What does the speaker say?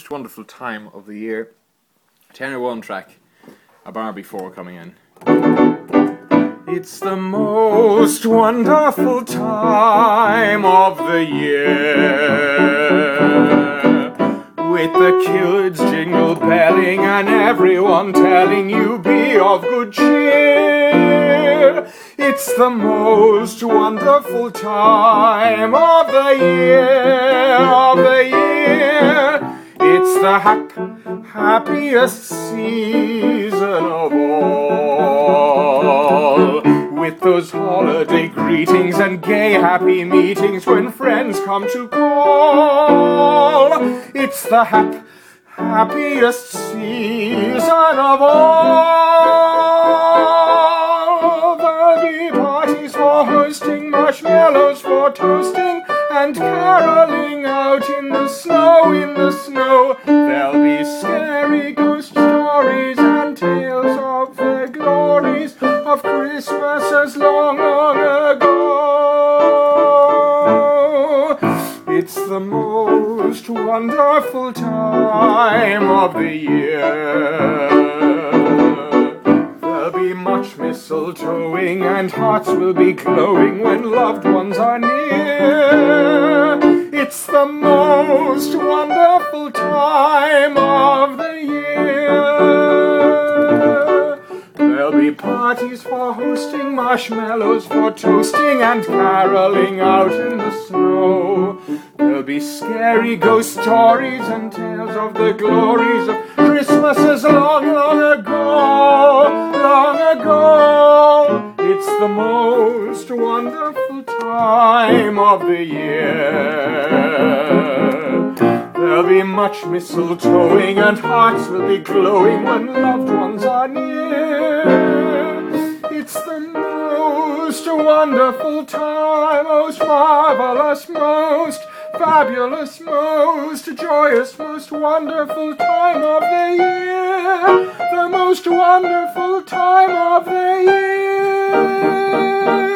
most wonderful time of the year. Tenor 1 track, a bar before coming in. It's the most wonderful time of the year, with the kids jingle belling and everyone telling you be of good cheer. It's the most wonderful time of the year, It's the happiest season of all, with those holiday greetings and gay happy meetings when friends come to call. It's the happiest season of all. There'll be parties for hosting, marshmallows for toasting, and caroling out in the snow, There'll be scary ghost stories and tales of the glories of Christmases long, long ago. It's the most wonderful time of the year. There'll be much mistletoeing and hearts will be glowing when loved ones are near. It's the most wonderful time of the year. There'll be parties for hosting, marshmallows for toasting, and caroling out in the snow. There'll be scary ghost stories and tales of the glories of Christmases long, long ago, long ago. It's the most wonderful time of the year. There'll be much mistletoeing and hearts will be glowing when loved ones are near. It's the most wonderful time, most marvelous, most fabulous, most joyous, most wonderful time of the year. The most wonderful time of the year.